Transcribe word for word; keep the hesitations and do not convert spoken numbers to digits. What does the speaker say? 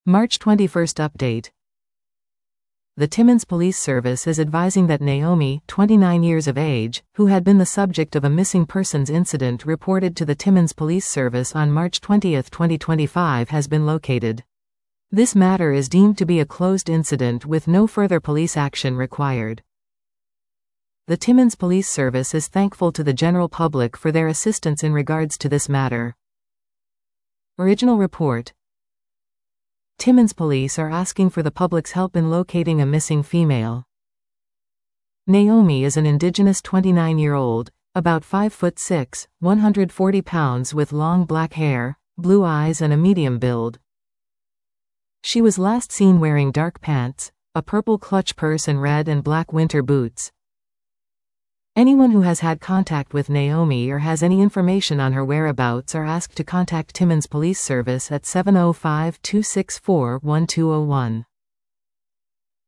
March twenty-first update. The Timmins Police Service is advising that Naomi, twenty-nine years of age, who had been the subject of a missing persons incident reported to the Timmins Police Service on March twentieth twenty twenty-five, has been located. This matter is deemed to be a closed incident with no further police action required. The Timmins Police Service is thankful to the general public for their assistance in regards to this matter. Original report. Timmins Police are asking for the public's help in locating a missing female. Naomi is an indigenous twenty-nine-year-old, about five foot six, one hundred forty pounds with long black hair, blue eyes and a medium build. She was last seen wearing dark pants, a purple clutch purse and red and black winter boots. Anyone who has had contact with Naomi or has any information on her whereabouts are asked to contact Timmins Police Service at seven oh five, two six four, one two oh one.